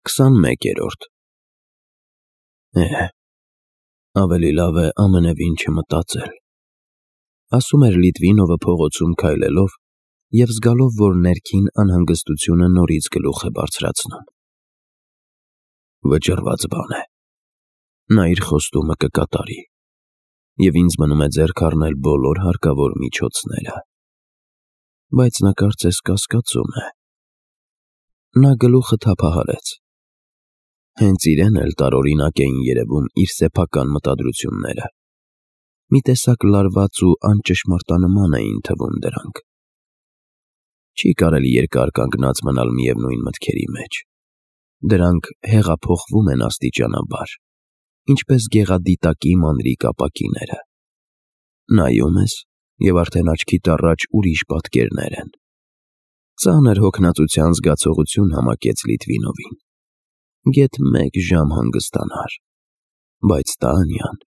21-րդ Ավելի լավ է ամենևին չմտածել, ասում էր Լիտվինովը փողոցում քայլելով և զգալով, որ ներքին անհանգստությունը նորից գլուխ է բարձրացնում։ Վճռված բան է, նա իր խոստումը կկատարի, և ինձ մնում է ձեռք առնել բոլոր հարկավոր միջոցները, բայց նա կարծես կասկածում է։ Նա գլուխը թափահարեց։ Հենց իրեն էլ տարօրինակ էին երևում իր սեփական մտադրությունները։ Մի տեսակ լարված ու անճշմարտանման էին թվում դրանք։ Չի կարելի երկար կանգնած մնալ միևնույն մտքերի մեջ։ Դրանք հեղափոխվում են աստիճանաբար, ինչպես գեղադիտակի մանրիկ ապակիները։ Նայում ես, և արդեն աչքիդ առաջ ուրիշ պատկերներ են։ Ծանր հոգնածության զգացողություն համակեց Լիտվինովին։ Գեթ մեկ ժամ հանգստանար, բայց Տանյան…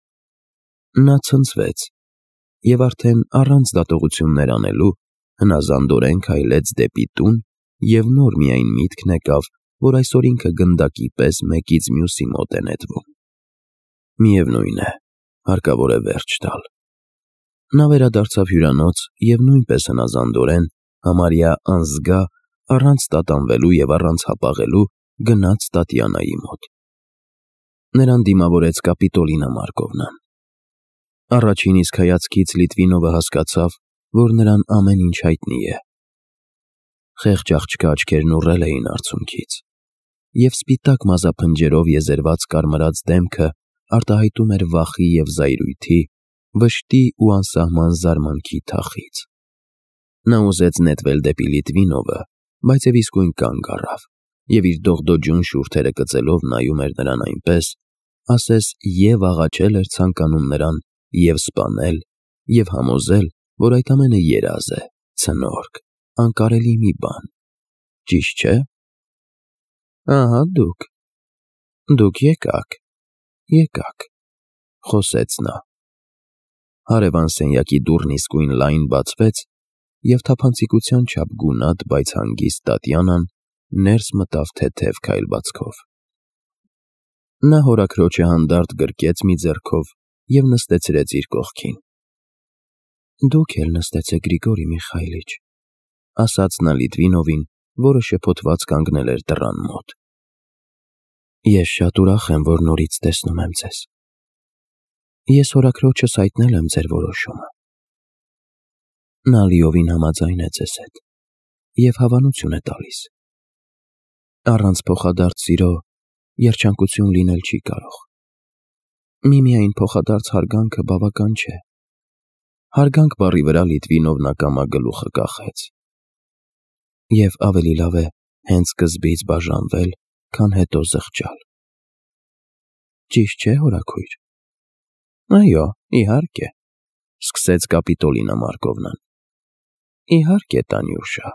Նա ցնցվեց և արդեն առանց դատողություններ անելու հնազանդորեն քայլեց դեպի տուն և նոր միայն միտքն եկավ, որ այսօր ինքը գնդակի պես մեկից մյուսի մոտ է նետվում։ Միևնույն է, հարկավոր է վերջ տալ։ Նա վերադարձավ հյուրանոց և նույնպես հնազանդորեն, համարյա անզգա, առանց տատանվելու և առանց հապաղելու գնաց Տատյանայի մոտ։ Նրան դիմավորեց Կապիտոլինա Մարկովնան։ Առաջին իսկ հայացքից Լիտվինովը հասկացավ, որ նրան ամեն ինչ հայտնի է։ Խեղճ աղջկա աչքերն ուռել էին արցունքից, և սպիտակ մազափնջերով եզերված կարմրած դեմքը արտահայտում էր վախի և զայրույթի, վշտի ու անսահման զարմանքի թախիծ։ Նա ուզեց նետվել դեպի Լիտվինովը, բայց և իսկույն կանգ առավ և իր դողդոջուն շուրթերը կծելով նայում էր նրան այնպես, ասես և աղաչել էր ցանկանում նրան, և սպանել, և համոզել, որ այդ ամենը երազ է, ցնորք, անկարելի մի բան, ճիշտ չէ՞։ Ահա դուք եկաք, խոսեց նա։ Հարևան սենյակի դուռն իսկույն լայն բացվեց, և թափանցիկության չափ գունատ, բայց հանգիստ Տատյանան ներս մտավ թեթև քայլվածքով։ Նա հորաքրոջը հանդարտ գրկեց մի ձեռքով և նստեցրեց իր կողքին։ Դուք էլ նստեցեք, Գրիգորի Միխայիլիչ, ասաց նա Լիտվինովին, որը շփոթված կանգնել էր դռան մոտ։ Ես շատ ուրախ եմ, որ նորից տեսնում եմ ձեզ։ Ես հորաքրոջս հայտնել եմ ձեր որոշումը։ Նա լիովին համաձայն է ձեզ հետ և հավանություն է տալիս։ Առանց փոխադարձ սիրո երջանկություն լինել չի կարող։ Միմիայն փոխադարձ հարգանքը բավական չէ։ Հարգանք բառի վրա Լիտվինովն ակամա գլուխը կախեց։ Եվ ավելի լավ է հենց սկզբից բաժանվել, քան հետո զղջալ։ Ճիշտ չէ՞, հորաքույր։ Այո, իհարկե, սկսեց Կապիտոլինա Մարկովնան։ Իհարկե, Տանյուշա։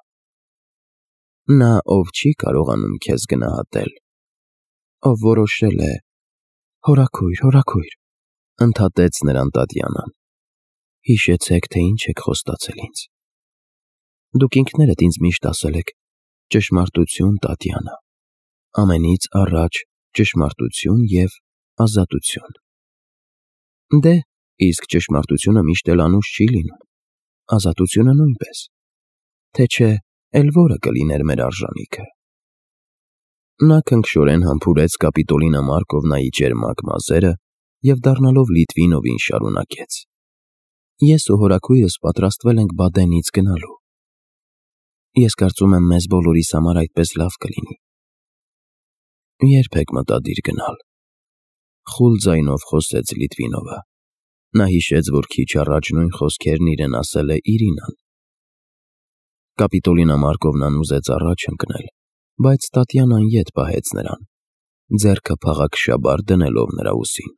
Նա, ով չի կարողանում քեզ գնահատել, ով որոշել է… Հորաքույր, ընդհատեց նրան Տատյանան, հիշեցեք, թե ինչ եք խոստացել ինձ։ Դուք ինքներդ ինձ միշտ ասել եք. ճշմարտություն, Տատյանա, ամենից առաջ ճշմարտություն և ազատություն։ Դե, իսկ ճշմարտությունը միշտ էլ անուշ չի լինում, ազատությունը նույնպես, թե չէ, էլ որը կլիներ մեր արժանիքը։ Նա քնքշորեն համբուրեց Կապիտոլինա Մարկովնայի ճերմակ մազերը և դառնալով Լիտվինովին շարունակեց. Ես ու հորաքույրս պատրաստվել ենք Բադենից գնալու։ Ես կարծում եմ մեզ բոլորիս համար այդպես լավ կլինի։ Երբ եք մտադիր գնալ, խուլ ձայնով խոսեց Լիտվինովը։ Նա հիշեց, որ քիչ առաջ նույն խոսքերն իրեն ասել է Իրինան։ Կապիտոլինա Մարկովնան ուզեց առաջ ընկնել, բայց Տատյանան ետ պահեց նրան, ձեռքը փաղաքշաբար դնելով նրա ուսին։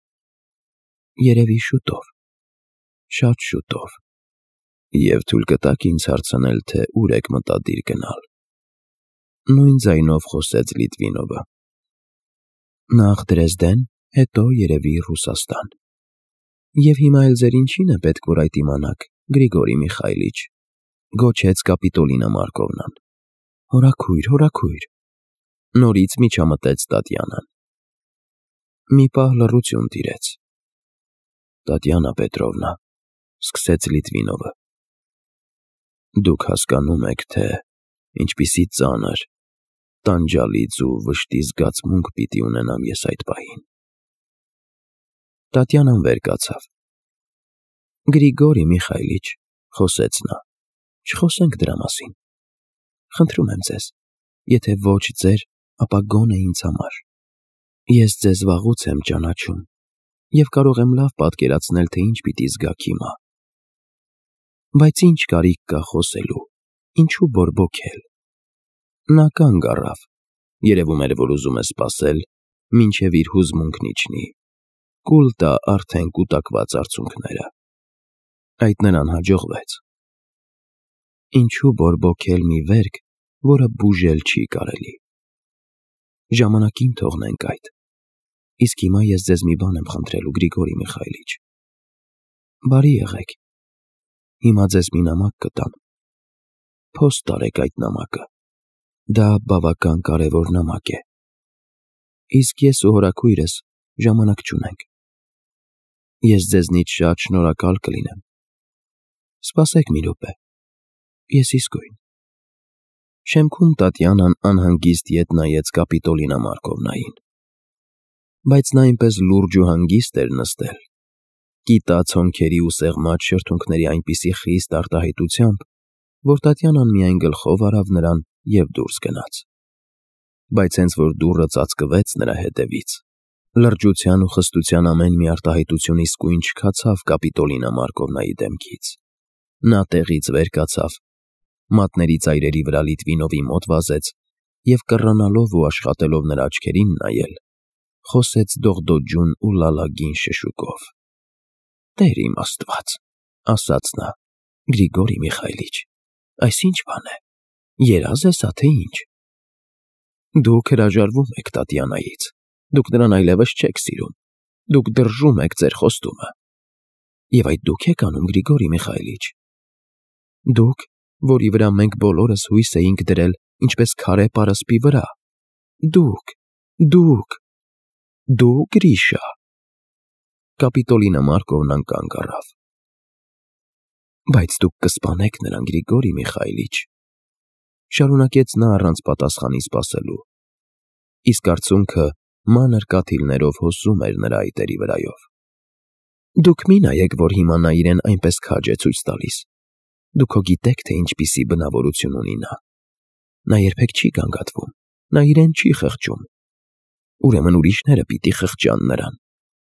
Երևի շուտով, շատ շուտով։ Եվ թույլ կտաք ինձ հարցնել, թե ուր եք մտադիր գնալ։ Նույն ձայնով խոսեց Լիտվինովը։ Նախ Դրեզդեն, հետո երևի Ռուսաստան։ Եվ հիմա էլ ձեր ինչին է պետք, որ այդ իմանաք, Գրիգորի Միխայիլիչ, գոչեց Կապիտոլինա Մարկովնան։ Հորաքույր, Նորից միջամտեց Տատյանան։ Մի պահ լռություն տիրեց։ Տատյանա Պետրովնա, սկսեց Լիտվինովը, դուք հասկանում եք, թե ինչպիսի ծանր, տանջալից ու վշտի զգացմունք պիտի ունենամ ես այդ պահին։ Տատյանան վեր կացավ։ Գրիգորի Միխայլիչ, խոսեց նա, չխոսենք դրա մասին։ Խնդրում եմ ձեզ, եթե ոչ ձեր, ապա գոնե ինձ համար։ Ես ձեզ վաղուց եմ ճանաչում և կարող եմ լավ պատկերացնել, թե ինչ պիտի զգաք հիմա։ Բայց ինչ կարիք կա խոսելու, ինչու բորբոքել։ Նա կանգ առավ, երևում էր, որ ուզում է սպասել, մինչև իր հուզմունքն իջնի, կուլ տա արդեն կուտակված արցունքները։ Այդ նրան հաջողվեց։ Ինչու բորբոքել մի վերք, որը բուժել չի կարելի։ Ժամանակին թողնենք այդ։ Իսկ հիմա ես ձեզ մի բան եմ խնդրելու, Գրիգորի Միխայլիչ։ Բարի եղեք։ Հիմա ձեզ մի նամակ կտամ։ Փոստ տարեք այդ նամակը։ Դա բավական կարևոր նամակ է։ Իսկ ես ու հորաքույրս ժամանակ չունենք։ Ես ձեզնից շատ շնորհակալ կլինեմ։ Սպասեք մի րոպե։ Ես իսկույն։ Շեմքում Տատյանան անհանգիստ ետ նայեց Կապիտոլինա Մարկովնային։ Բայց նա այնպես լուրջ ու հանգիստ էր նստել, կիտած հոնքերի ու սեղմած շրթունքների այնպիսի խիստ արտահայտությամբ, որ Տատյանան միայն գլխով արավ նրան և դուրս գնաց։ Բայց հենց որ դուռը ծածկվեց նրա հետևից, լրջության ու խստության ամեն մի արտահայտություն իսկույն չքացավ Կապիտոլինա Մարկովնայի դեմքից։ Նա տեղից վեր կացավ, մատների ծայրերի վրա Լիտվինովի մոտ վազեց և կռանալով ու աշխատելով նրա աչքերին նայել, խոսեց դողդոջուն ու լալագին շշուկով։ Տեր իմ Աստված, ասաց նա, Գրիգորի Միխայլիչ, այս ինչ բան է, երազ ես թե ինչ։ Դուք հրաժարվում եք Տատյանայից, դուք նրան այլևս չեք սիրում, դուք դրժում եք ձեր խոստումը։ Եվ այդ դուք եք անում, Գրիգորի Միխայլիչ։ Դուք, որի վրա մենք բոլորս հույս էինք դրել, ինչպես քարե պարսպի վրա։ Դուք, Գրիշա։ Կապիտոլինա Մարկովնան կանգ առավ։ Բայց դուք կսպանեք նրան, Գրիգորի Միխայլիչ, շարունակեց նա առանց պատասխանի սպասելու, իսկ արցունքը մանր կաթիլներով հոսում էր նրա այտերի վրայով։ Դուք մի նայեք, որ հիմա նա իրեն այնպես քաջ է ցույց տալիս։ Դուք հո գիտեք, թե ինչպիսի բնավորություն ունի նա։ Նա երբեք չի գանգատվում, նա իրեն չի խղճում։ Ուրեմն ուրիշները պիտի խղճան նրան։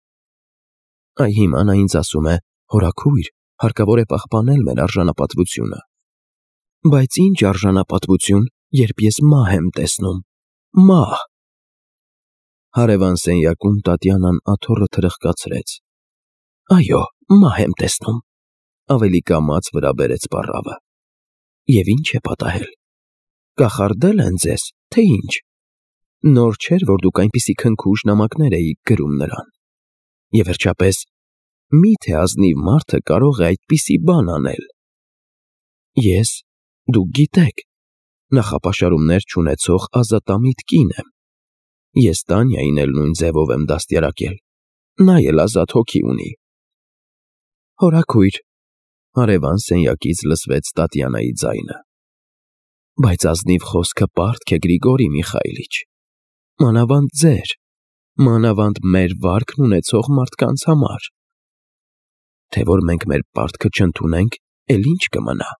Այ հիմա նա ինձ ասում է. հորաքույր, հարկավոր է պահպանել մեր արժանապատվությունը։ Բայց ինչ արժանապատվություն, երբ ես մահ եմ տեսնում։ Մահ։ Հարևան սենյակում Տատյանան աթոռը թրխկացրեց։ Այո, մահ եմ տեսնում, ավելի կամաց վրա բերեց պառավը։ Եվ ինչ է պատահել։ Կախարդել են ձեզ, թե ինչ։ Նոր չէր, որ դուք այնպիսի քնքուշ նամակներ էիք գրում նրան։ Եվ վերջապես, մի՞թե ազնիվ մարդը կարող է այդպիսի բան անել։ Ես, դուք գիտեք, նախապաշարումներ չունեցող ազատամիտ կին եմ։ Ես Տանյային էլ նույն ձևով եմ դաստիարակել։ Նա էլ ազատ հոգի ունի։ Հորաքույր, հարևան սենյակից լսվեց Տատյանայի ձայնը։ Բայց ազնիվ խոսքը պարտք է, Գրիգորի Միխայլիչ։ Մանավանդ ձեր, մանավանդ մեր վարկն ունեցող մարդկանց համար։ Թե որ մենք մեր պարտքը չընդունենք, էլ ինչ կմնա։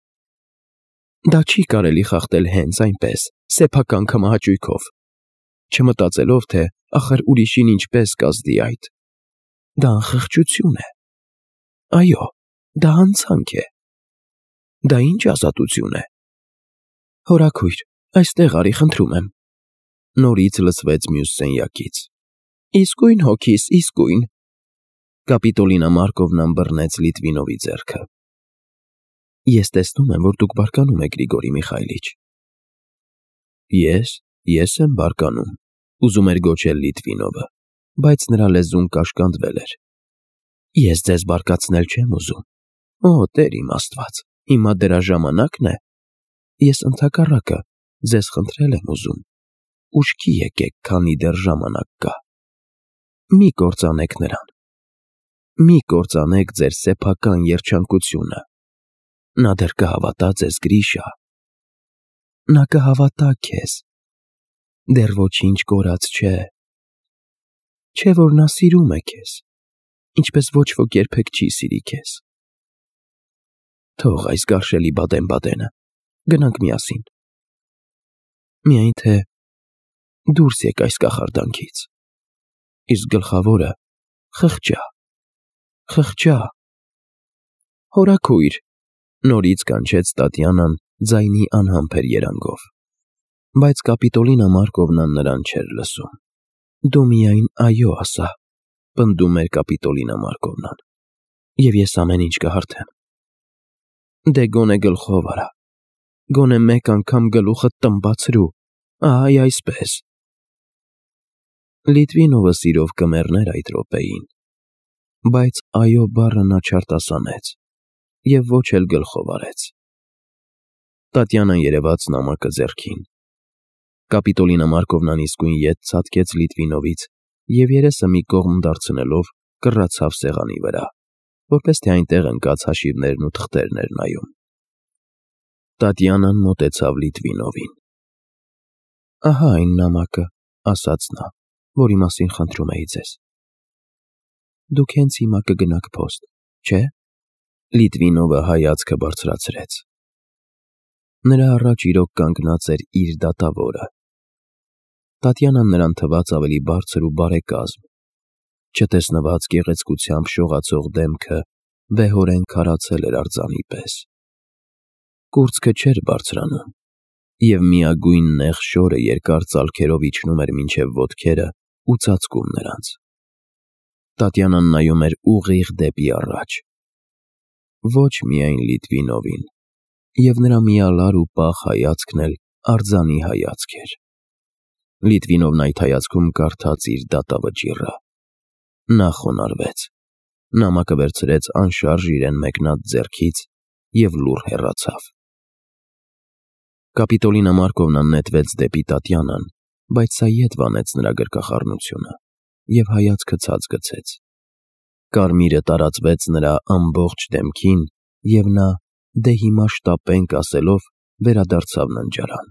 Դա չի կարելի խախտել հենց այնպես, սեփական քմահաճույքով, չմտածելով, թե ախր ուրիշին ինչպես կազդի այդ։ Դա անխղճություն է։ Այո, դա հանցանք է։ Դա ինչ ազատություն է։ Հորաքույր, այստեղ արի, խնդրում եմ։ Նորից լսվեց մյուս սենյակից։ Իսկույն հոգիս, իսկույն։ Կապիտոլինա Մարկովնան բռնեց Լիտվինովի ձեռքը։ Ես տեսնում եմ, որ դուք բարկանում եք, Գրիգորի Միխայլիչ։ Ես եմ բարկանում, ուզում էր գոչել Լիտվինովը, բայց նրա լեզուն կաշկանդվել էր։ Ես ձեզ բարկացնել չեմ ուզում։ Օ, Տեր իմ Աստված, հիմա դրա ժամանակն է։ Ես ընդհակառակը ձեզ խնդրել եմ ուզում։ ուշքի եկեք, քանի դեռ ժամանակ կա։ Մի կործանեք նրան։ Մի կործանեք ձեր սեփական երջանկությունը։ Նա դեռ կհավատա ձեզ, Գրիշա։ Նա կհավատա քեզ։ Դեռ ոչինչ կորած չէ։ Չէ՞ որ նա սիրում է քեզ, ինչպես ոչ ոք երբեք չի սիրի քեզ։ Թող այս գարշելի Բադեն-Բադենը, գնանք միասին։ Միայն թե դուրս եկ այս կախարդանքից։ Իսկ գլխավորը խղճա։ Հորաքույր, նորից կանչեց Տատյանան ձայնի անհամբեր երանգով, բայց Կապիտոլինա Մարկովնան նրան չէր լսում։ Դու միայն այո ասա, պնդում էր Կապիտոլինա Մարկովնան, և ես ամեն ինչ կհարթեմ։ Դե գոնե գլխով արա, գոնե մեկ անգամ գլուխը տմբացրու, այ այսպես։ Լիտվինովը սիրով կմեռներ այդ րոպեին, բայց այո բառը նա չարտասանեց և ոչ էլ գլխով արեց։ Տատյանան երևաց նամակը ձեռքին։ Կապիտոլինա Մարկովնան իսկույն ետ ցատկեց Լիտվինովից և երեսը մի կողմ դարձնելով կռացավ սեղանի վրա, որպես թե այնտեղ ընկած հաշիվներն ու թղթերն էր նայում։ Տատյանան մոտեցավ Լիտվինովին։ Ահա այն նամակը, ասաց նա, որի մասին խնդրում էի ձեզ։ Դուք հենց հիմա կգնաք փոստ, չէ՞։ Լիտվինովը հայացքը բարձրացրեց։ Նրա առաջ իրոք կանգնած էր իր դատավորը։ Տատյանան նրան թվաց ավելի բարձր ու բարեկազմ, չտեսնված գեղեցկությամբ շողացող դեմքը վեհորեն քարացել էր արձանի պես։ Կուրծքը չէր բարձրանում, և միագույն նեղ շորը երկար ծալքերով իջնում էր մինչև ոտքերը ու ծածկում նրանց։ Տատյանան նայում էր ուղիղ դեպի առաջ։ Ոչ միայն Լիտվինովին, և նրա միալար ու պաղ հայացքն էլ արձանի հայացք էր։ Լիտվինովն այդ հայացքում կարդաց իր դատավճիռը։ Նա խոնարհվեց, նամակը վերցրեց անշարժ իրեն մեկնած ձեռքից և լուռ հեռացավ։ Կապիտոլինա Մարկովնան նետվեց դեպի Տատյանան, բայց սա ետ վանեց նրա գրկախառնությունը և հայացքը ցած գցեց։ Կարմիրը տարածվեց նրա ամբողջ դեմքին, և նա «դե հիմա շտապենք» ասելով վերադարձավ ննջարան։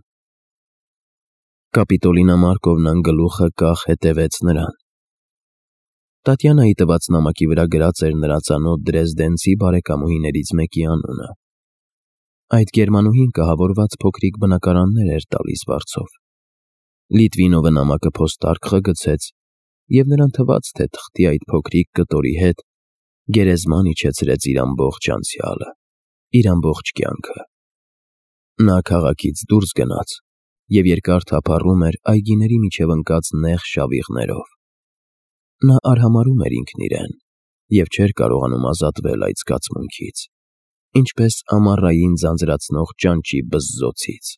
Կապիտոլինա Մարկովնան գլուխը կախ հետևեց նրան։ Տատյանայի տված նամակի վրա գրած էր նրա ծանոթ դրեզդենցի բարեկամուհիներից մեկի անունը։ Այդ գերմանուհին կահավորված փոքրիկ բնակարաններ էր տալիս վարձով։ Լիտվինովը նամակը փոստարկղը գցեց, և նրան թվաց, թե թղթի այդ փոքրիկ կտորի հետ գերեզման իջեցրեց իր ամբողջ անցյալը, իր ամբողջ կյանքը։ Նա քաղաքից դուրս գնաց և երկար թափառում էր այգիների միջև ընկած նեղ շավիղներով։ Նա արհամարհում էր ինքն իրեն և չէր կարողանում ազատվել այդ զգացմունքից, ինչպես ամառային ձանձրացնող ճանճի բզզոցից։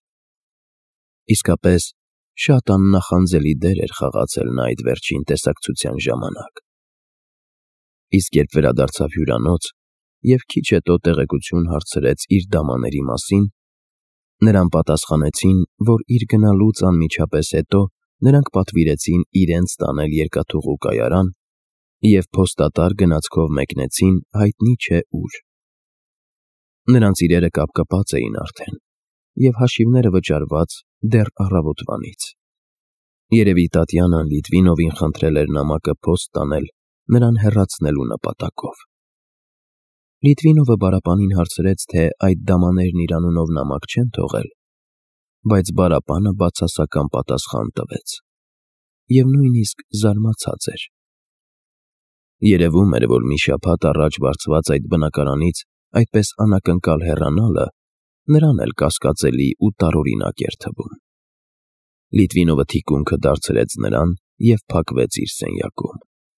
Իսկապես, շատ աննախանձելի դեր էր խաղացել նա այդ վերջին տեսակցության ժամանակ։ Իսկ երբ վերադարձավ հյուրանոց և քիչ հետո տեղեկություն հարցրեց իր դամաների մասին, նրան պատասխանեցին, որ իր գնալուց անմիջապես հետո նրանք պատվիրեցին իրենց տանել երկաթուղու կայարան և փոստատար գնացքով մեկնեցին հայտնի չէ ուր։ Նրանց իրերը կապկպած էին արդեն, և հաշիվները վճարված դեռ առավոտվանից։ Երևի Տատյանան Լիտվինովին խնդրել էր նամակը փոստ տանել նրան հեռացնելու նպատակով։ Լիտվինովը բարապանին հարցրեց, թե այդ դամաներն իր անունով նամակ չեն թողել, բայց բարապանը բացասական պատասխան տվեց և նույնիսկ զարմացած էր։ Երևում էր, որ մի շաբաթ առաջ բարձված այդ բնակարանից այդպես անակնկալ հեռանալը նրան էլ կասկածելի ու տարօրինակ էր թվում։ Լիտվինովը թիկունքը դարձրեց նրան և փակվեց իր սենյակում։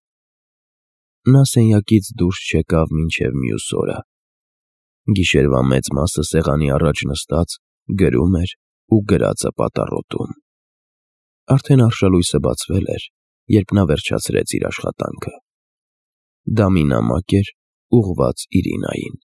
Նա սենյակից դուրս չեկավ մինչև մյուս օրը։ Գիշերվա մեծ մասը սեղանի առաջ նստած գրում էր ու գրածը պատառոտում։ Արդեն արշալույսը բացվել էր, երբ նա վերջացրեց իր աշխատանքը։ Դա մի նամակ էր ուղղված Իրինային։